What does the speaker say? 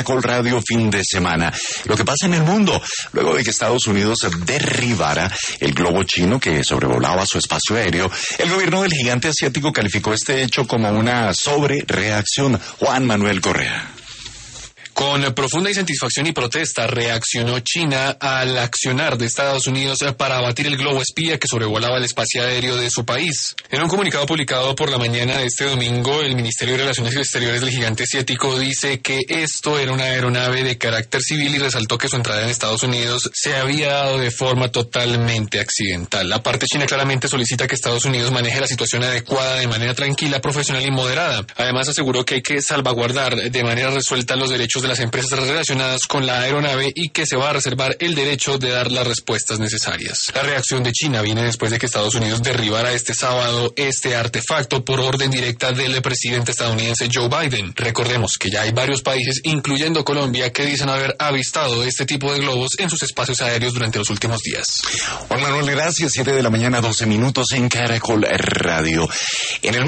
Caracol Radio fin de semana. Lo que pasa en el mundo, luego de que Estados Unidos derribara el globo chino que sobrevolaba su espacio aéreo, el gobierno del gigante asiático calificó este hecho como una sobrereacción. Juan Manuel Correa. Con profunda insatisfacción y protesta reaccionó China al accionar de Estados Unidos para abatir el globo espía que sobrevolaba el espacio aéreo de su país. En un comunicado publicado por la mañana de este domingo, el Ministerio de Relaciones Exteriores del gigante asiático dice que esto era una aeronave de carácter civil y resaltó que su entrada en Estados Unidos se había dado de forma totalmente accidental. La parte china claramente solicita que Estados Unidos maneje la situación adecuada de manera tranquila, profesional y moderada. Además aseguró que hay que salvaguardar de manera resuelta los derechos de las empresas relacionadas con la aeronave y que se va a reservar el derecho de dar las respuestas necesarias. La reacción de China viene después de que Estados Unidos derribara este sábado este artefacto por orden directa del presidente estadounidense Joe Biden. Recordemos que ya hay varios países, incluyendo Colombia, que dicen haber avistado este tipo de globos en sus espacios aéreos durante los últimos días. Juan Manuel, gracias. 7 de la mañana, 12 minutos en Caracol Radio. En el